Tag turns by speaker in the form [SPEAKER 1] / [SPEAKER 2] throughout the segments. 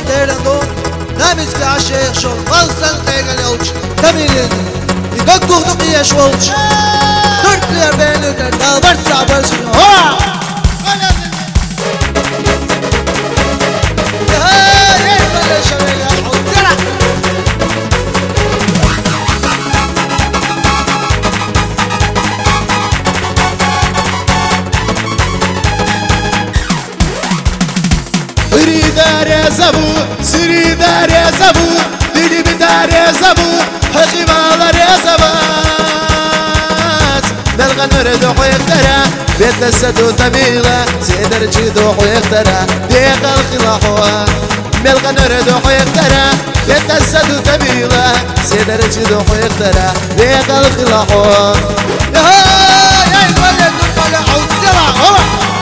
[SPEAKER 1] تيرندون نامز كعشيخ شول غلسن قيقل يوش تميلين يقدقوا دقيا شولش ترك لي أربعين لتر برسع برسل هوا
[SPEAKER 2] دار يا زبو سري دار يا زبو ديدي بدار يا زبو حقي مالر يا زبات نلغى نرد ويقترى بيت السدو تميلة سيدر جدو ويقترى ديق الخلاحوة نلغى نرد ويقترى بيت السدو تميلة سيدر جدو ويقترى ديق الخلاحوة
[SPEAKER 1] يا الولد الفلح والسرع هو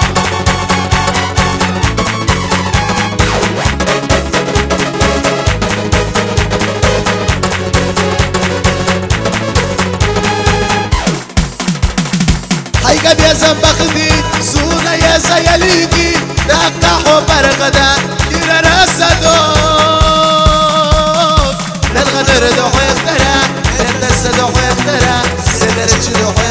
[SPEAKER 2] هيقب يا زنبخدي سونا يا زياليكي تقطعوا برغدا كيرا راسدوك نلغى نردو ويقترى نلغى نردو ويقترى سيدر جدو